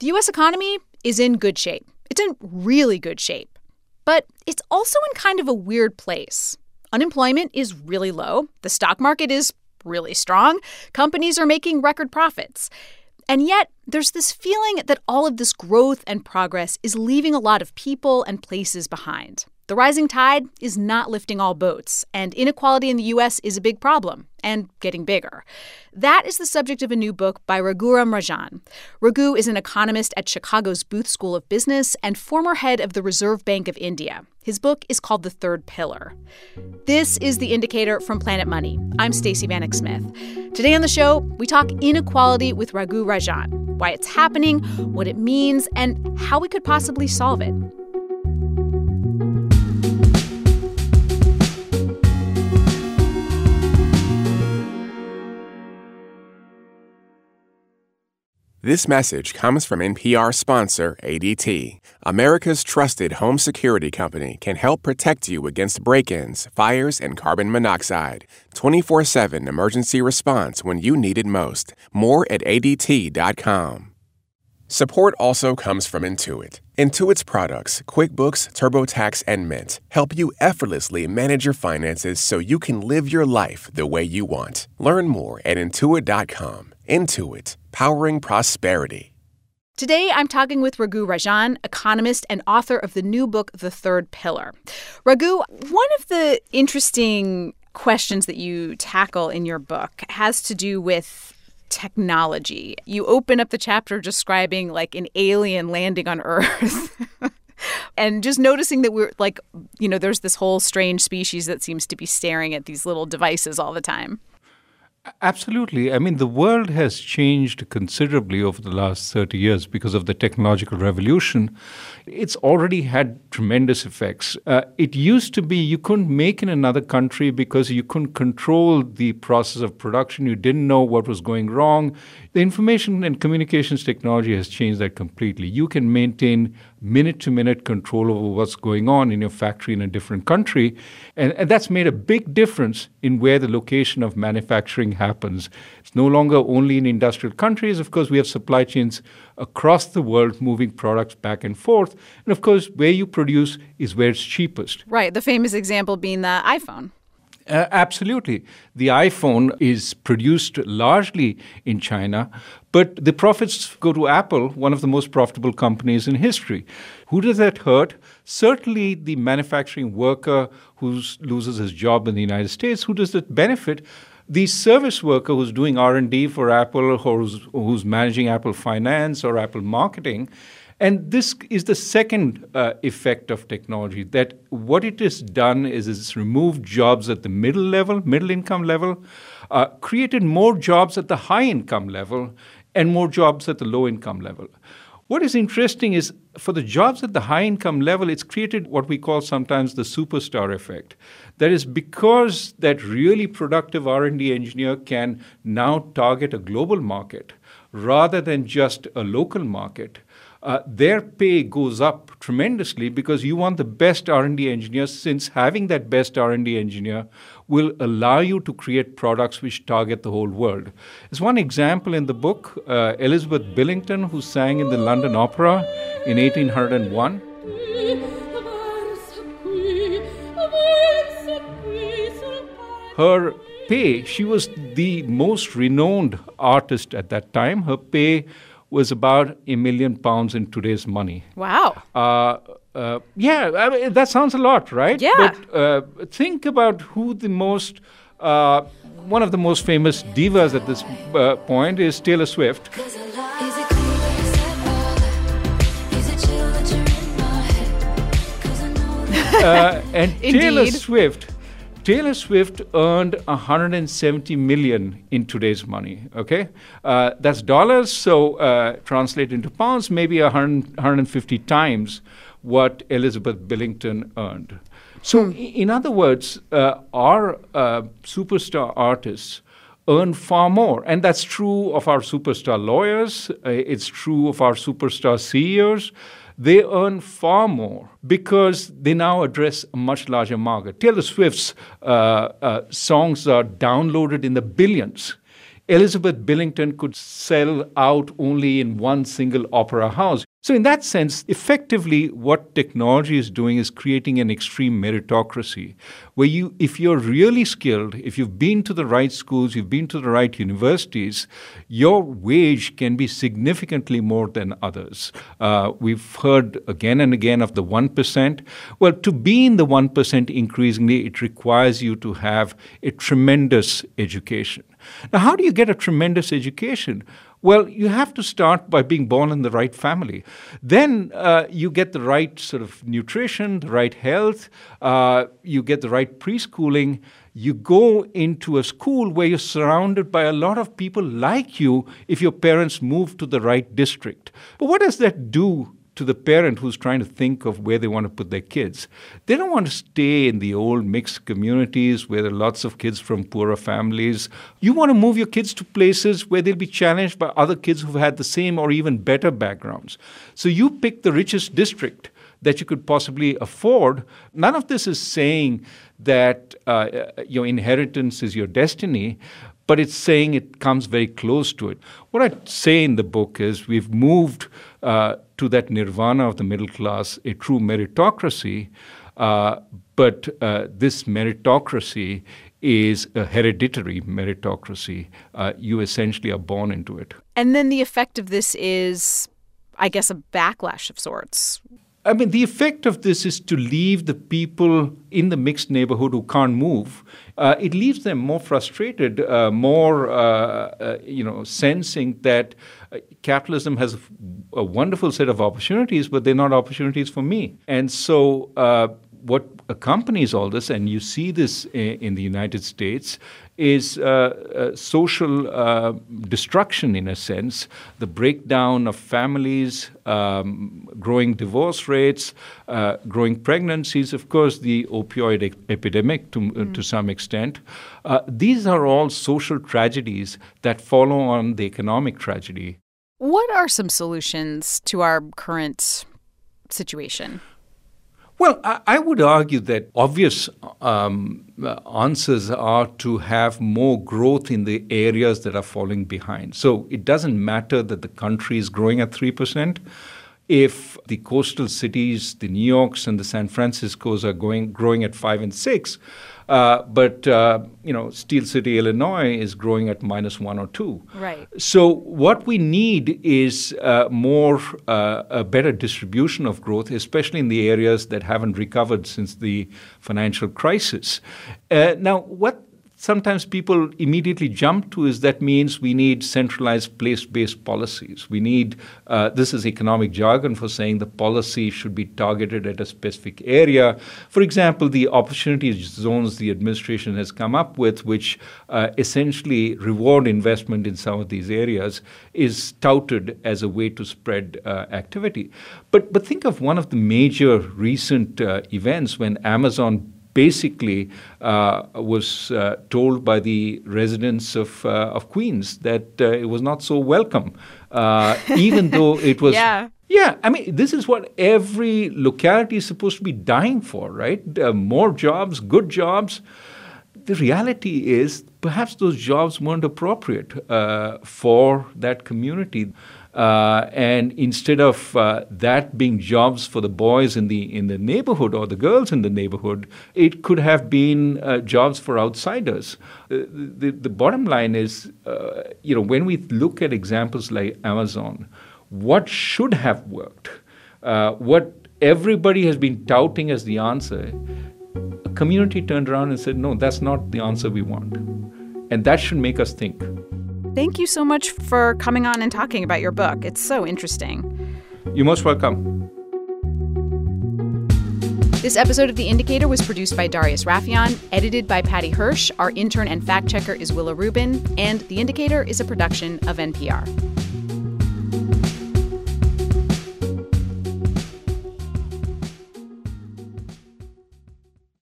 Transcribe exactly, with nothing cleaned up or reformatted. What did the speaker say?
The U S economy is in good shape. It's in really good shape. But it's also in kind of a weird place. Unemployment is really low. The stock market is really strong. Companies are making record profits. And yet, there's this feeling that all of this growth and progress is leaving a lot of people and places behind. The rising tide is not lifting all boats, and inequality in the U S is a big problem and getting bigger. That is the subject of a new book by Raghuram Rajan. Raghu is an economist at Chicago's Booth School of Business and former head of the Reserve Bank of India. His book is called The Third Pillar. This is The Indicator from Planet Money. I'm Stacey Vanek Smith. Today on the show, we talk inequality with Raghu Rajan, why it's happening, what it means, and how we could possibly solve it. This message comes from N P R sponsor A D T. America's trusted home security company can help protect you against break-ins, fires, and carbon monoxide. twenty-four seven emergency response when you need it most. More at A D T dot com. Support also comes from Intuit. Intuit's products, QuickBooks, TurboTax, and Mint, help you effortlessly manage your finances so you can live your life the way you want. Learn more at Intuit dot com. Intuit, powering prosperity. Today, I'm talking with Raghu Rajan, economist and author of the new book, The Third Pillar. Raghu, one of the interesting questions that you tackle in your book has to do with technology. You open up the chapter describing like an alien landing on Earth and just noticing that we're like, you know, there's this whole strange species that seems to be staring at these little devices all the time. Absolutely. I mean, the world has changed considerably over the last thirty years because of the technological revolution. It's already had tremendous effects. Uh, it used to be you couldn't make in another country because you couldn't control the process of production. You didn't know what was going wrong. The information and communications technology has changed that completely. You can maintain minute-to-minute control over what's going on in your factory in a different country. And, and that's made a big difference in where the location of manufacturing happens. It's no longer only in industrial countries. Of course, we have supply chains across the world moving products back and forth. And of course, where you produce is where it's cheapest. Right. The famous example being the iPhone. Uh, absolutely. The iPhone is produced largely in China, but the profits go to Apple, one of the most profitable companies in history. Who does that hurt? Certainly the manufacturing worker who loses his job in the United States. Who does that benefit? The service worker who's doing R and D for Apple or who's, who's managing Apple Finance or Apple Marketing. And this is the second uh, effect of technology, that what it has done is it's removed jobs at the middle level, middle income level, uh, created more jobs at the high income level, and more jobs at the low income level. What is interesting is for the jobs at the high income level, it's created what we call sometimes the superstar effect. That is because that really productive R and D engineer can now target a global market rather than just a local market. Uh, their pay goes up tremendously because you want the best R and D engineer, since having that best R and D engineer will allow you to create products which target the whole world. There's one example in the book, uh, Elizabeth Billington, who sang in the London Opera in eighteen oh one. Her pay, she was the most renowned artist at that time. Her pay was about a million pounds in today's money. Wow. Uh, uh, yeah, I mean, that sounds a lot, right? Yeah. But uh, think about who the most, uh, one of the most famous divas at this uh, point is Taylor Swift. uh, and Taylor Swift Taylor Swift earned one hundred seventy million dollars in today's money, okay? Uh, that's dollars, so uh, translate into pounds, maybe one hundred, one hundred fifty times what Elizabeth Billington earned. So, hmm. in other words, uh, our uh, superstar artists earn far more. And that's true of our superstar lawyers. Uh, it's true of our superstar C E Os. They earn far more because they now address a much larger market. Taylor Swift's uh, uh, songs are downloaded in the billions. Elizabeth Billington could sell out only in one single opera house. So in that sense, effectively, what technology is doing is creating an extreme meritocracy, where you, if you're really skilled, if you've been to the right schools, you've been to the right universities, your wage can be significantly more than others. Uh, we've heard again and again of the one percent. Well, to be in the one percent increasingly, it requires you to have a tremendous education. Now, how do you get a tremendous education? Well, you have to start by being born in the right family. Then uh, you get the right sort of nutrition, the right health, uh, you get the right preschooling. You go into a school where you're surrounded by a lot of people like you if your parents move to the right district. But what does that do to the parent who's trying to think of where they want to put their kids? They don't want to stay in the old mixed communities where there are lots of kids from poorer families. You want to move your kids to places where they'll be challenged by other kids who've had the same or even better backgrounds. So you pick the richest district that you could possibly afford. None of this is saying that uh, your inheritance is your destiny, but it's saying it comes very close to it. What I say in the book is we've moved uh, to that nirvana of the middle class, a true meritocracy, uh, but uh, this meritocracy is a hereditary meritocracy. Uh, you essentially are born into it. And then the effect of this is, I guess, a backlash of sorts. I mean, the effect of this is to leave the people in the mixed neighborhood who can't move. Uh, it leaves them more frustrated, uh, more, uh, uh, you know, sensing that uh, capitalism has a, a wonderful set of opportunities, but they're not opportunities for me. And so uh, what accompanies all this, and you see this in, in the United States, is uh, uh, social uh, destruction in a sense, the breakdown of families, um, growing divorce rates, uh, growing pregnancies, of course, the opioid e- epidemic to, mm. uh, to some extent. Uh, these are all social tragedies that follow on the economic tragedy. What are some solutions to our current situation? Well, I, I would argue that obvious um, answers are to have more growth in the areas that are falling behind. So it doesn't matter that the country is growing at three percent. If the coastal cities, the New Yorks and the San Franciscos are going growing at five and six, uh, but uh, you know, Steel City, Illinois is growing at minus one or two. Right. So what we need is uh, more uh, a better distribution of growth, especially in the areas that haven't recovered since the financial crisis. Uh, now, what sometimes people immediately jump to is that means we need centralized place-based policies. We need, uh, this is economic jargon for saying the policy should be targeted at a specific area. For example, the opportunity zones the administration has come up with, which uh, essentially reward investment in some of these areas, is touted as a way to spread uh, activity. But, but think of one of the major recent uh, events when Amazon basically uh, was uh, told by the residents of uh, of Queens that uh, it was not so welcome, uh, even though it was. Yeah. Yeah, I mean, this is what every locality is supposed to be dying for, right? Uh, more jobs, good jobs. The reality is perhaps those jobs weren't appropriate uh, for that community. Uh, and instead of uh, that being jobs for the boys in the in the neighborhood or the girls in the neighborhood, it could have been uh, jobs for outsiders. Uh, the, the bottom line is, uh, you know, when we look at examples like Amazon, what should have worked, uh, what everybody has been touting as the answer, a community turned around and said, no, that's not the answer we want. And that should make us think. Thank you so much for coming on and talking about your book. It's so interesting. You're most welcome. This episode of The Indicator was produced by Darius Rafieyan, edited by Patty Hirsch. Our intern and fact checker is Willa Rubin, and The Indicator is a production of N P R.